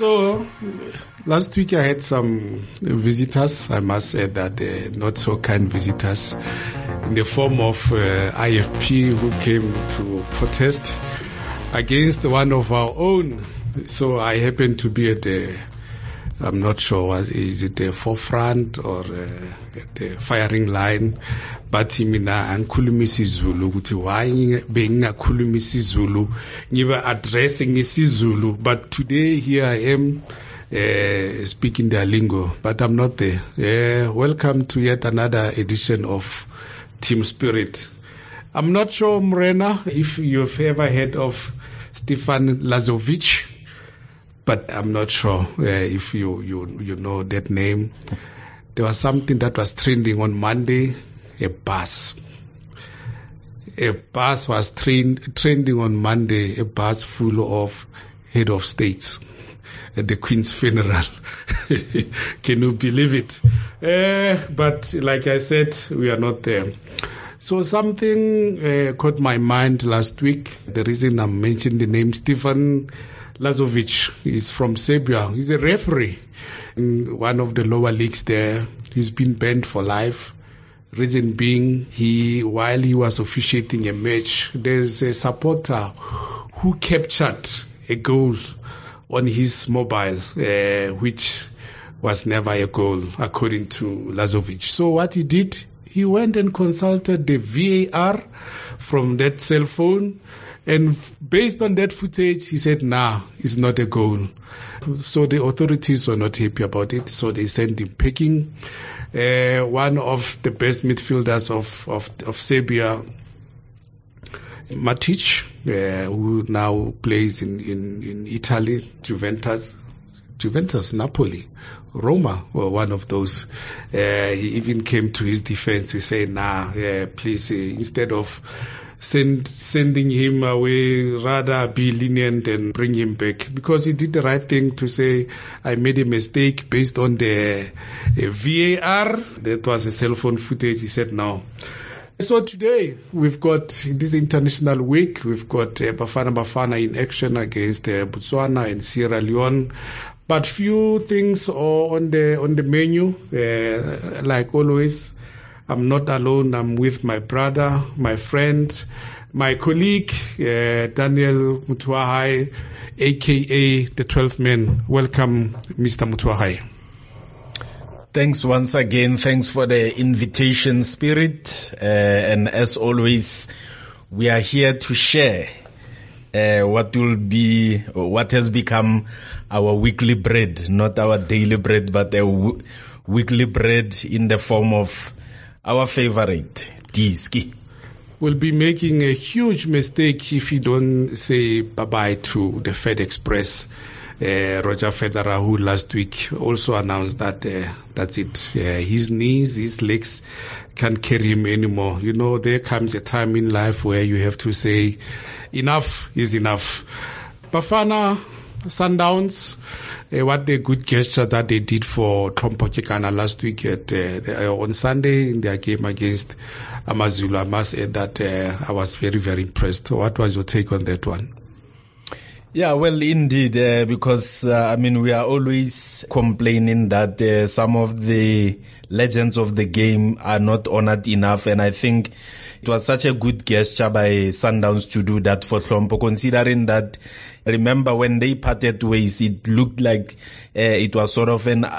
So, last week I had some visitors, I must say that not so kind visitors, in the form of IFP who came to protest against one of our own. So I happened to be at I'm not sure, is it the forefront or at the firing line? But mina angikhuluma isiZulu ukuthi why bengingakhuluma isiZulu ngiba addressing isiZulu, but today here I am speaking their lingo, but I'm not there. Welcome to yet another edition of Team Spirit. I'm not sure, Morena, if you've ever heard of Stefan Lazovic, but I'm not sure if you know that name. There was something that was trending on Monday. A bus was trending on Monday, a bus full of head of states at the Queen's funeral. Can you believe it? But like I said, we are not there. So something caught my mind last week. The reason I mentioned the name Stefan Lazovic is from Serbia. He's a referee in one of the lower leagues there. He's been banned for life. Reason being, while he was officiating a match, there's a supporter who captured a goal on his mobile, which was never a goal, according to Lazovic. So what he did, he went and consulted the VAR from that cell phone, and based on that footage, he said, nah, it's not a goal. So the authorities were not happy about it, so they sent him packing. One of the best midfielders of Serbia, Matic, who now plays in Italy, Juventus, Napoli, Roma, were one of those. He even came to his defense to say, nah, please, instead of sending him away, rather be lenient and bring him back, because he did the right thing to say, I made a mistake based on the VAR. That was a cell phone footage. He said no. So today we've got this international week. We've got Bafana in action against Botswana and Sierra Leone. But few things are on the menu. Like always, I'm not alone. I'm with my brother, my friend, my colleague, Daniel Mutuahai, a.k.a. the 12th man. Welcome, Mr. Mutuahai. Thanks once again. Thanks for the invitation, Spirit. And as always, we are here to share what has become our weekly bread, not our daily bread, but a weekly bread in the form of our favorite, Diski. We'll be making a huge mistake if you don't say bye-bye to the Fed Express. Roger Federer, who last week also announced that that's it. His knees, his legs can't carry him anymore. You know, there comes a time in life where you have to say enough is enough. Bafana Sundowns, what a good gesture that they did for Trompo Kekana last week on Sunday in their game against Amazulu. I must add that I was very, very impressed. What was your take on that one? Yeah, well, indeed, because, we are always complaining that some of the legends of the game are not honored enough, and I think it was such a good gesture by Sundowns to do that for Hlompo, considering that, remember, when they parted ways, it looked like it was sort of an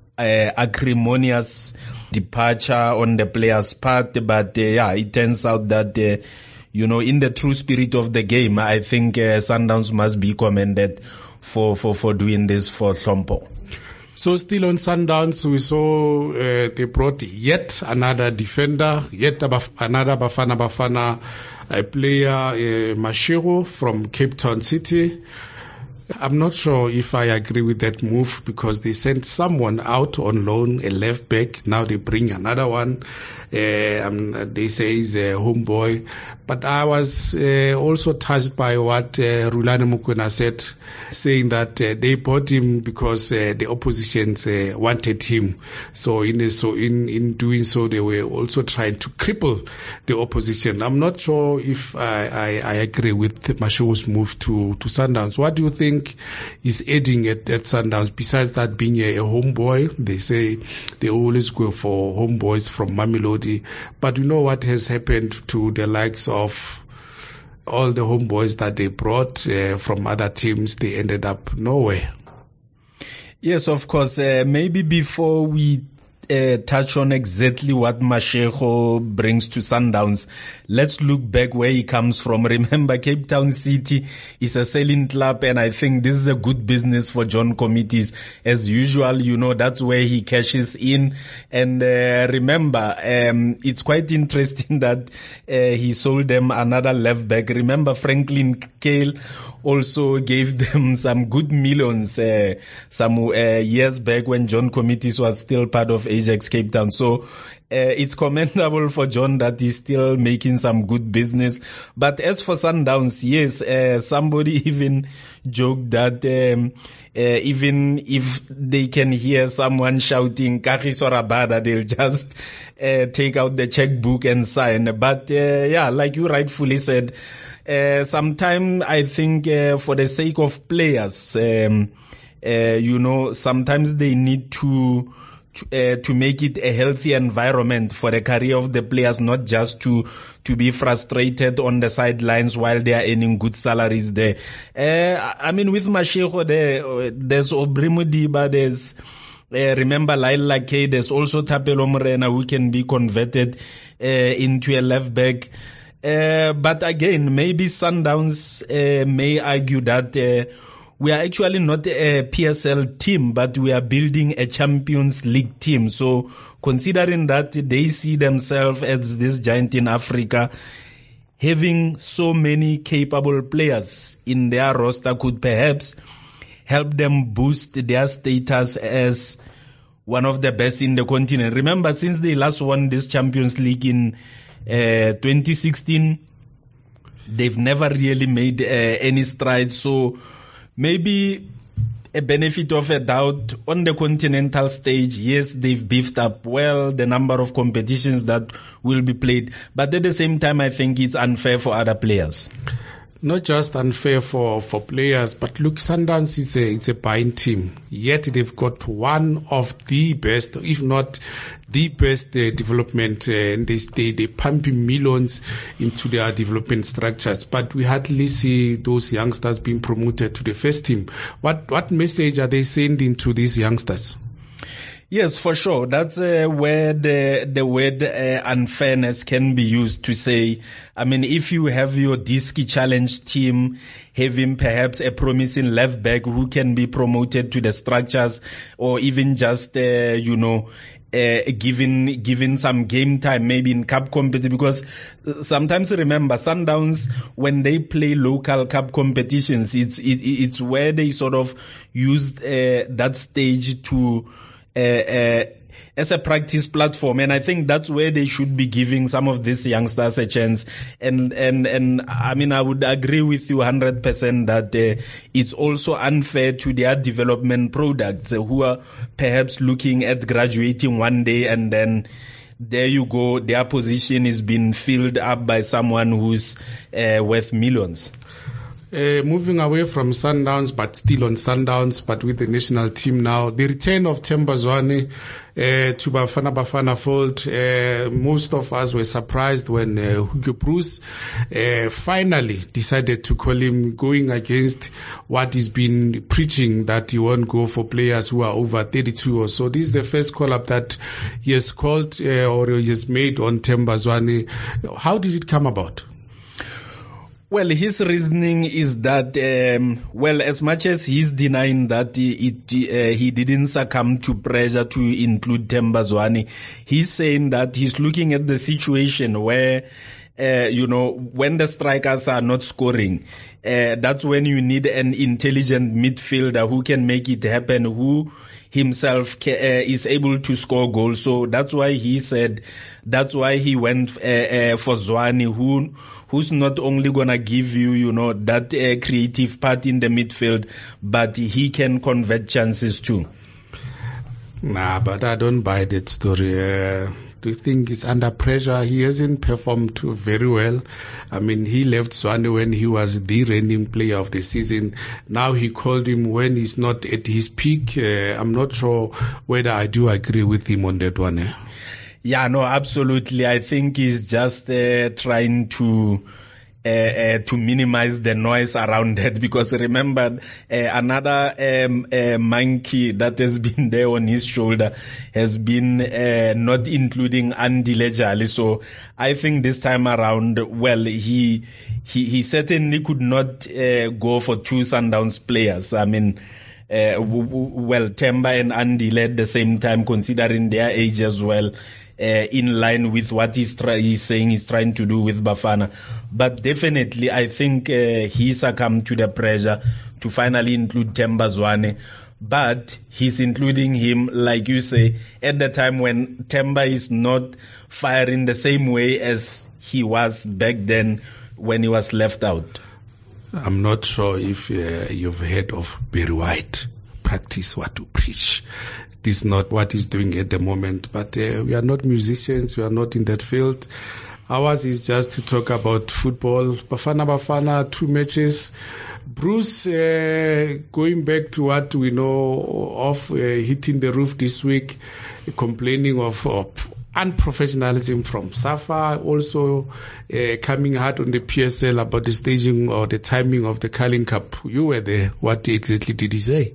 acrimonious departure on the player's part, but it turns out that in the true spirit of the game, I think Sundowns must be commended for doing this for Hlompo. So still on Sundowns, we saw they brought yet another defender, yet another Bafana player, Mashiro from Cape Town City. I'm not sure if I agree with that move, because they sent someone out on loan, a left back. Now they bring another one. They say he's a homeboy. But I was also touched by what Rulani Mukwena said, saying that they bought him because the oppositions wanted him. So in doing so, they were also trying to cripple the opposition. I'm not sure if I agree with Mashiro's move to Sundowns. What do you think think is adding at Sundowns. Besides that being a homeboy, they say they always go for homeboys from Mamelodi. But you know what has happened to the likes of all the homeboys that they brought from other teams? They ended up nowhere. Yes, of course. Maybe before we touch on exactly what Mashego brings to Sundowns, let's look back where he comes from. Remember, Cape Town City is a selling club, and I think this is a good business for John Committees. As usual, you know, that's where he cashes in. And remember, it's quite interesting that he sold them another left back. Remember, Franklin Kale also gave them some good millions some years back when John Committees was still part of Ajax Cape Town. So it's commendable for John that he's still making some good business. But as for Sundowns, yes, somebody even joked that even if they can hear someone shouting Kagiso Rabada, they'll just take out the checkbook and sign. But yeah, like you rightfully said, sometimes I think for the sake of players, you know, sometimes they need to make it a healthy environment for the career of the players, not just to be frustrated on the sidelines while they are earning good salaries there. I mean, with Mashego there's Aubrey Modiba, there's remember Laila K, there's also Thapelo Morena who can be converted into a left back. But again, maybe Sundowns may argue that we are actually not a PSL team, but we are building a Champions League team. So considering that they see themselves as this giant in Africa, having so many capable players in their roster could perhaps help them boost their status as one of the best in the continent. Remember, since they last won this Champions League in 2016, they've never really made any strides. So maybe a benefit of a doubt on the continental stage. Yes, they've beefed up well the number of competitions that will be played, but at the same time, I think it's unfair for other players. Not just unfair for players, but look, Sundowns it's a buying team. Yet they've got one of the best, if not the best development, and they pumping millions into their development structures. But we hardly see those youngsters being promoted to the first team. What message are they sending to these youngsters? Yes, for sure. That's where the word unfairness can be used to say, I mean, if you have your Diski Challenge team having perhaps a promising left back who can be promoted to the structures, or even just, given some game time, maybe in cup competition, because sometimes remember, Sundowns, when they play local cup competitions, it's where they sort of use that stage to as a practice platform, and I think that's where they should be giving some of these youngsters a chance. And I mean, I would agree with you 100% that it's also unfair to their development products who are perhaps looking at graduating one day, and then there you go, their position is being filled up by someone who's worth millions. Moving away from Sundowns, but still on Sundowns, but with the national team now. The return of Themba Zwane to Bafana fold. Most of us were surprised when Hugo Bruce finally decided to call him, going against what he's been preaching, that he won't go for players who are over 32 or so. This is the first call-up that he has called or he has made on Themba Zwane. How did it come about? Well, his reasoning is that, as much as he's denying that he didn't succumb to pressure to include Themba Zwane, he's saying that he's looking at the situation where, when the strikers are not scoring, that's when you need an intelligent midfielder who can make it happen, who himself is able to score goals. So that's why he said, that's why he went for Zwane, who's not only gonna give you, that creative part in the midfield, but he can convert chances too. Nah, but I don't buy that story. Do you think he's under pressure? He hasn't performed very well. I mean, he left Zwane when he was the reigning player of the season. Now he called him when he's not at his peak. I'm not sure whether I do agree with him on that one. Yeah, no, absolutely. I think he's just trying to minimize the noise around that, because remember, another monkey that has been there on his shoulder has been not including Andile Jali. So I think this time around, well, he certainly could not go for two Sundowns players. I mean, well, Themba and Andile at the same time, considering their age as well. In line with what he's saying he's trying to do with Bafana. But definitely, I think he succumbed to the pressure to finally include Themba Zwane. But he's including him, like you say, at the time when Themba is not firing the same way as he was back then when he was left out. I'm not sure if you've heard of Barry White. Practice what you preach. This is not what he's doing at the moment, but we are not musicians. We are not in that field. Ours is just to talk about football. Bafana, 2 matches. Bruce, going back to what we know of hitting the roof this week, complaining of unprofessionalism from SAFA, also coming hard on the PSL about the staging or the timing of the Carling Cup. You were there. What exactly did he say?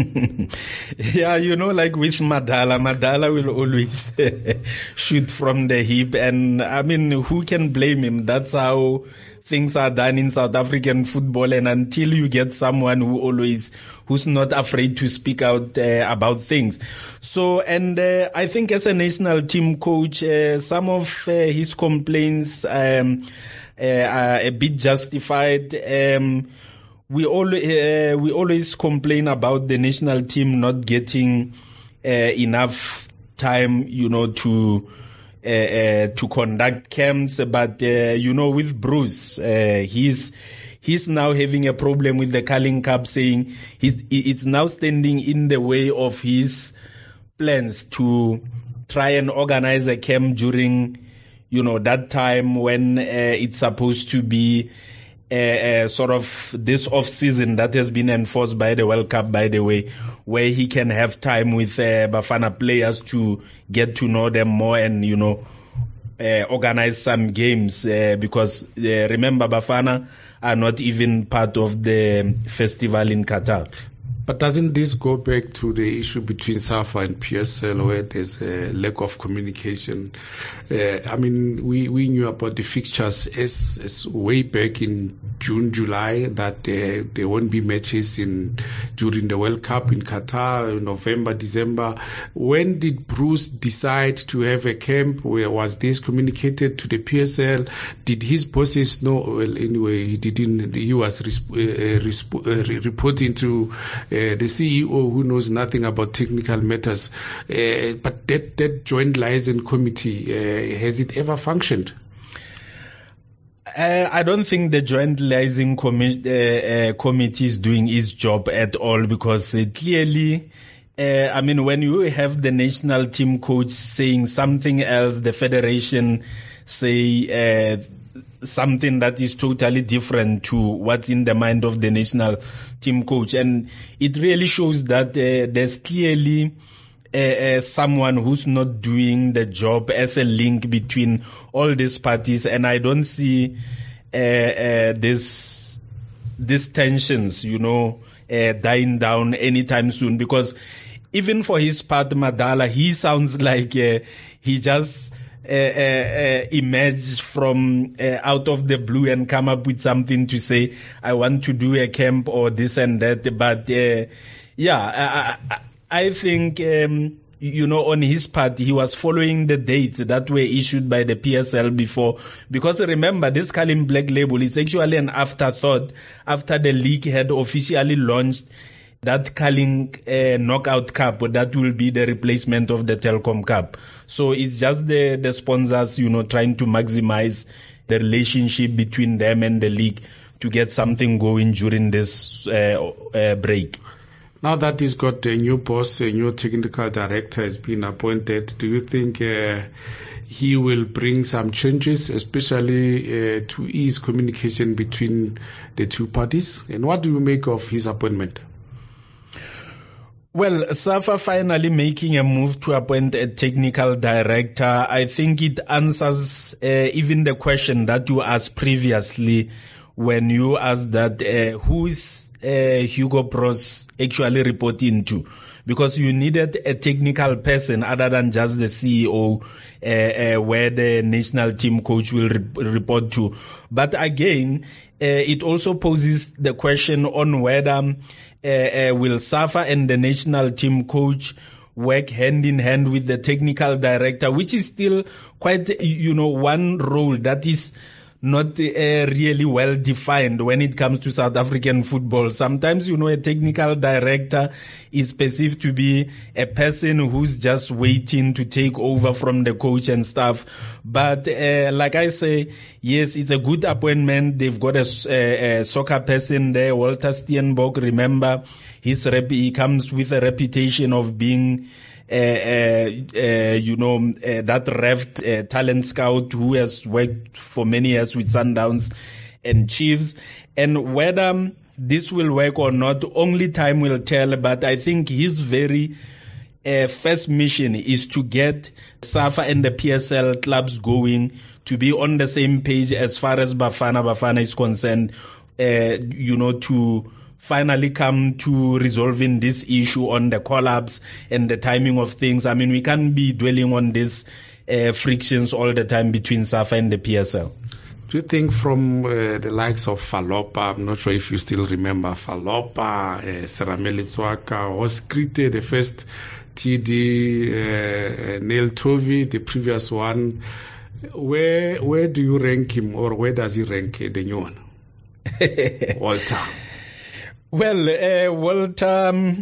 Yeah, you know, like with Madala will always shoot from the hip, and I mean, who can blame him? That's how things are done in South African football, and until you get someone who's not afraid to speak out about things. So, and I think as a national team coach, some of his complaints are a bit justified. We always complain about the national team not getting enough time, you know, to conduct camps. But you know, with Bruce, he's now having a problem with the Carling Cup, saying it's now standing in the way of his plans to try and organize a camp during, you know, that time when it's supposed to be sort of this off-season that has been enforced by the World Cup, by the way, where he can have time with Bafana players to get to know them more and, you know, organize some games, because remember, Bafana are not even part of the festival in Qatar. But doesn't this go back to the issue between SAFA and PSL, where there's a lack of communication? I mean, we knew about the fixtures as way back in June, July, that there won't be matches during the World Cup in Qatar, November, December. When did Bruce decide to have a camp? Where was this communicated to the PSL? Did his bosses know? Well, anyway, he didn't. He was reporting to the CEO, who knows nothing about technical matters. But that joint liaison committee, has it ever functioned? I don't think the joint liaison committee is doing its job at all, because clearly, I mean, when you have the national team coach saying something else, the federation say something that is totally different to what's in the mind of the national team coach. And it really shows that there's clearly someone who's not doing the job as a link between all these parties. And I don't see these tensions, you know, dying down anytime soon, because even for his part, Madala, he sounds like he just emerge from out of the blue and come up with something to say, I want to do a camp or this and that. But I think you know, on his part, he was following the dates that were issued by the PSL before, because remember, this Carling Black Label is actually an afterthought after the league had officially launched that Carling Knockout Cup, that will be the replacement of the Telkom Cup. So it's just the sponsors, you know, trying to maximize the relationship between them and the league to get something going during this break. Now that he's got a new boss, a new technical director has been appointed, do you think he will bring some changes, especially to ease communication between the two parties? And what do you make of his appointment? Well, SAFA finally making a move to appoint a technical director, I think it answers even the question that you asked previously when you asked that who is Hugo Broos actually reporting to, because you needed a technical person other than just the CEO where the national team coach will report to. But again, it also poses the question on whether will SAFA and the national team coach work hand in hand with the technical director, which is still quite, one role that is not really well defined when it comes to South African football. Sometimes, a technical director is perceived to be a person who's just waiting to take over from the coach and stuff. But like I say, yes, it's a good appointment. They've got a soccer person there, Walter Steenbok. Remember, he comes with a reputation of being that revved talent scout who has worked for many years with Sundowns and Chiefs. And whether this will work or not, only time will tell. But I think his very first mission is to get SAFA and the PSL clubs going to be on the same page as far as Bafana is concerned, to finally come to resolving this issue on the collapse and the timing of things. I mean, we can't be dwelling on these frictions all the time between SAFA and the PSL. Do you think from the likes of Falopa, I'm not sure if you still remember Falopa, Serame Letswaka, Oskrite, the first TD, Neil Tovey, the previous one, where do you rank him, or where does he rank the new one? Walter. Well, Walter,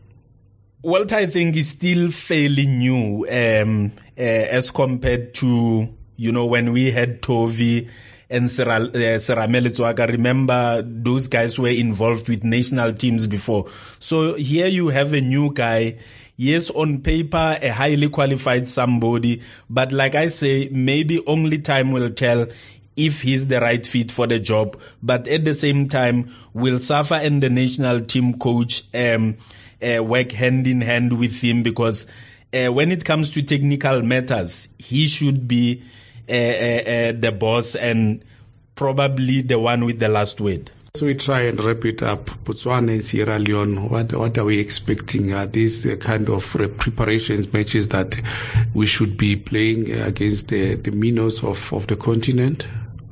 I think is still fairly new, as compared to, when we had Tovey and Serame Letswaka. Remember, those guys were involved with national teams before. So here you have a new guy. Yes, on paper, a highly qualified somebody. But like I say, maybe only time will tell if he's the right fit for the job. But at the same time, will SAFA and the national team coach work hand in hand with him? Because when it comes to technical matters, he should be the boss and probably the one with the last word. So we try and wrap it up. Botswana and Sierra Leone, what are we expecting? Are these the kind of preparations matches that we should be playing against the minnows of the continent?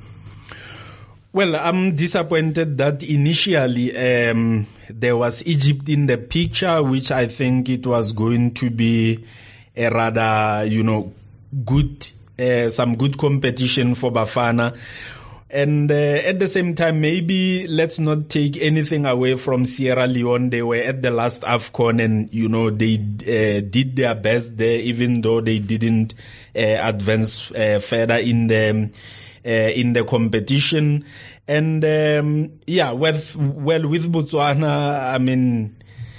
Well, I'm disappointed that initially there was Egypt in the picture, which I think it was going to be a rather, good, some good competition for Bafana. And at the same time, maybe let's not take anything away from Sierra Leone. They were at the last AFCON and, they did their best there, even though they didn't advance further in the competition. And with Botswana, I mean,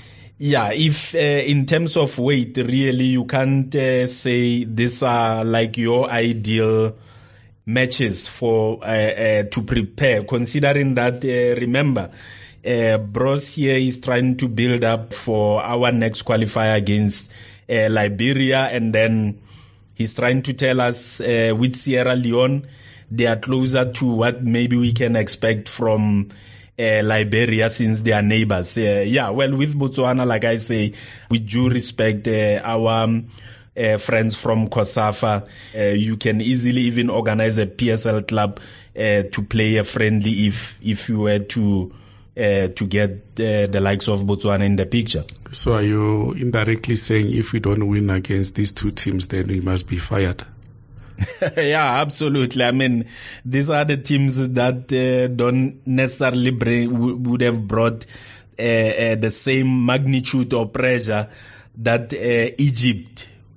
if in terms of weight, really, you can't say these are like your ideal matches for to prepare, considering that remember, Broos here is trying to build up for our next qualifier against Liberia, and then he's trying to tell us with Sierra Leone they are closer to what maybe we can expect from Liberia, since they are neighbors. With Botswana, like I say, we do respect our friends from COSAFA. You can easily even organize a PSL club to play a friendly if you were to get the likes of Botswana in the picture. So are you indirectly saying if we don't win against these two teams, then we must be fired? Yeah, absolutely. I mean, these are the teams that don't necessarily would have brought the same magnitude of pressure that Egypt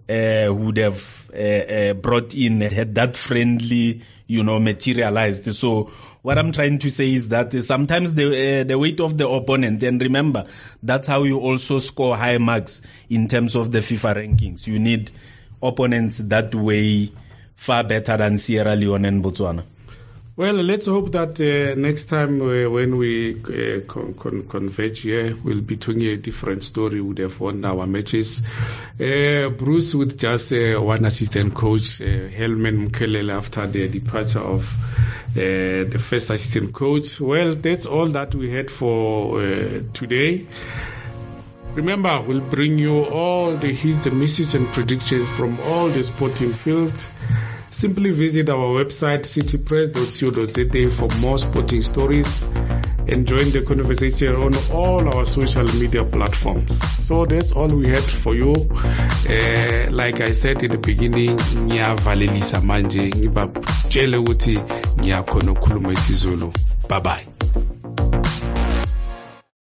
would have brought in had that friendly, materialized. So what I'm trying to say is that sometimes the weight of the opponent, and remember, that's how you also score high marks in terms of the FIFA rankings. You need opponents that weigh far better than Sierra Leone and Botswana. Well, let's hope that next time when we converge here, we'll be telling a different story. We would have won our matches. Bruce with just one assistant coach, Helman Mkelele, after the departure of the first assistant coach. Well, that's all that we had for today. Remember, we'll bring you all the hits, the misses, and predictions from all the sporting fields. Simply visit our website, citypress.co.za, for more sporting stories and join the conversation on all our social media platforms. So that's all we had for you. Like I said in the beginning, ngiyavalelisa manje, ngibachele ukuthi ngiyakhona ukukhuluma isiZulu. Bye bye.